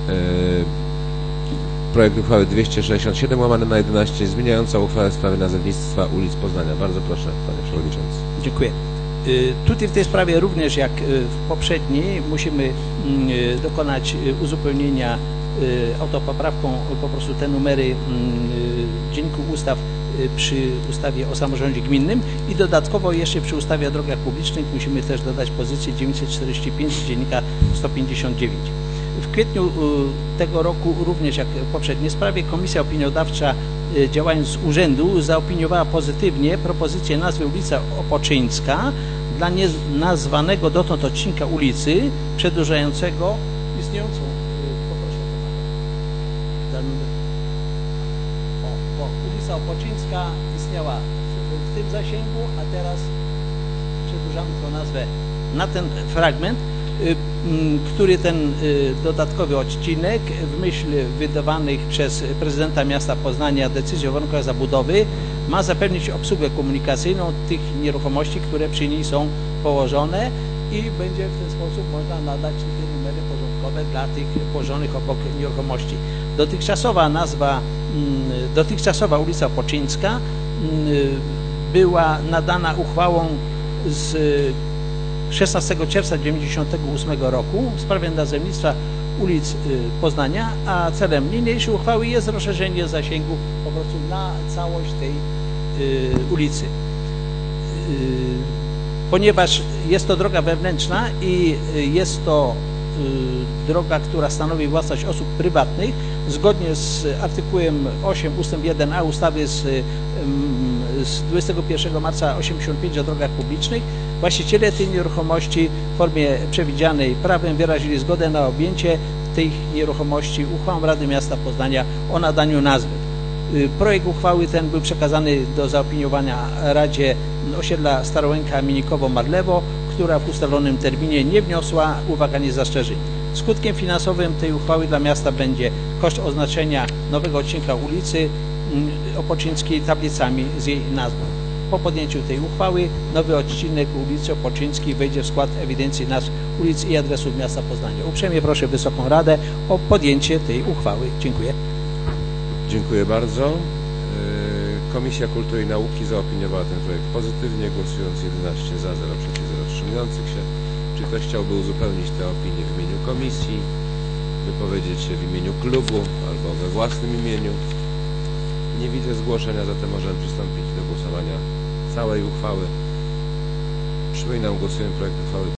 Projekt uchwały 267/11 zmieniająca uchwałę w sprawie nazewnictwa ulic Poznania. Bardzo proszę, panie przewodniczący. Dziękuję. Tutaj w tej sprawie również jak w poprzedniej musimy dokonać uzupełnienia autopoprawką po prostu te numery w Dzienniku Ustaw przy ustawie o samorządzie gminnym i dodatkowo jeszcze przy ustawie o drogach publicznych musimy też dodać pozycję 945 z Dziennika 159. W kwietniu tego roku, również jak w poprzedniej sprawie, Komisja Opiniodawcza, działając z urzędu, zaopiniowała pozytywnie propozycję nazwy ulica Opoczyńska dla nienazwanego dotąd odcinka ulicy przedłużającego istniejącą, poproszę za numer. Bo ulica Opoczyńska istniała w tym zasięgu, a teraz przedłużamy tę nazwę na ten fragment, który ten dodatkowy odcinek w myśl wydawanych przez prezydenta miasta Poznania decyzji o warunkach zabudowy ma zapewnić obsługę komunikacyjną tych nieruchomości, które przy niej są położone i będzie w ten sposób można nadać te numery porządkowe dla tych położonych obok nieruchomości. Dotychczasowa ulica Opoczyńska była nadana uchwałą z 16 czerwca 1998 roku w sprawie nazewnictwa ulic Poznania, a celem niniejszej uchwały jest rozszerzenie zasięgu po prostu na całość tej ulicy. Ponieważ jest to droga wewnętrzna i jest to droga, która stanowi własność osób prywatnych, zgodnie z artykułem 8 ust. 1a ustawy z 21 marca 1985 o drogach publicznych, właściciele tej nieruchomości w formie przewidzianej prawem wyrazili zgodę na objęcie tej nieruchomości uchwałą Rady Miasta Poznania o nadaniu nazwy. Projekt uchwały ten był przekazany do zaopiniowania Radzie Osiedla Starołęka-Minikowo-Marlewo, która w ustalonym terminie nie wniosła uwag ani zastrzeżeń. Skutkiem finansowym tej uchwały dla miasta będzie koszt oznaczenia nowego odcinka ulicy Opoczyńskiej tablicami z jej nazwą. Po podjęciu tej uchwały nowy odcinek ulicy Opoczyńskiej wejdzie w skład ewidencji nazw ulic i adresów miasta Poznania. Uprzejmie proszę Wysoką Radę o podjęcie tej uchwały. Dziękuję. Dziękuję bardzo. Komisja Kultury i Nauki zaopiniowała ten projekt pozytywnie, głosując 11 za, 0 przeciw, 0 wstrzymujących się. Czy ktoś chciałby uzupełnić tę opinię w imieniu komisji, wypowiedzieć się w imieniu klubu albo we własnym imieniu? Nie widzę zgłoszenia, zatem możemy przystąpić do głosowania całej uchwały. Przypominam, głosujemy projekt uchwały